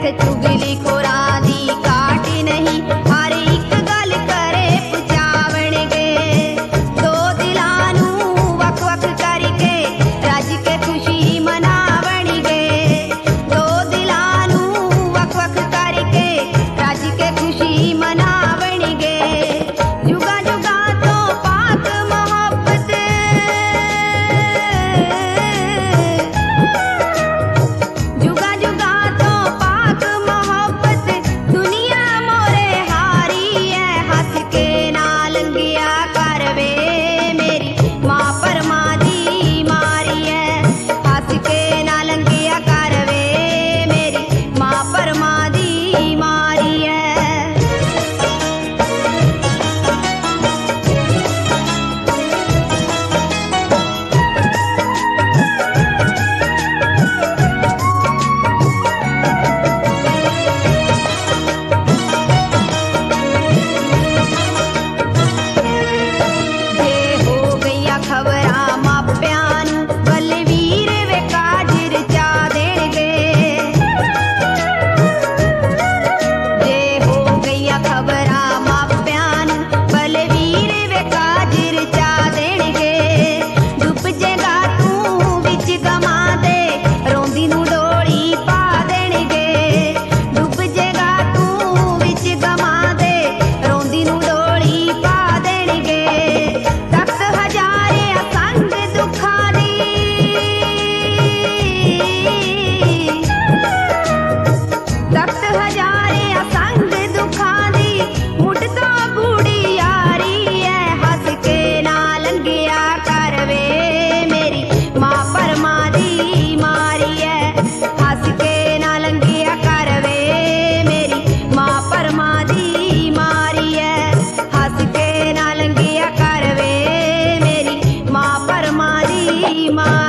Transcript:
चुगली खोरा दी काटी नहीं हर एक गल करे पुचावण गे दो दिलां नूं वख वख करके रज के खुशी मनावण गे दो दिलां नूं वख वख करके रज के खुशी मनावण गे जुगा जुगा तो पाक मोहब्बत जुगा जुगा तो पाक मोहब्बत दुनिया मोरे हारी है हंस के नाल लंघिया कर वे मेरी मां परमा दी मारी है हंस के नाल लंघिया कर वे मेरी मां परमा दी मारी है। जे हो गईया खबरां मापियां नूं बलवीर वे काजर चा देणगे जे हो गईया खबरां मापियां नूं बलवीर वे काजर चा देणगे डुੱਬ जेगा तूं विच गमां दे रोंदी नूं डोली पा देणगे डुੱਬ जेगा तूं विच गमां दे रोंदी नूं डोली पा देणगे तख्त हजारे असंग दुखां दी तख्त हजारे असंग दुखां दी मुठ तो बूढ़ी यारी है हंस के नाल लंघिया कर वे मेरी मां परमा दी मारी है हंस के नाल लंघिया कर वे मेरी मां परमा दी मारी है हंस के नाल लंघिया कर वे मेरी मां परमा दी मां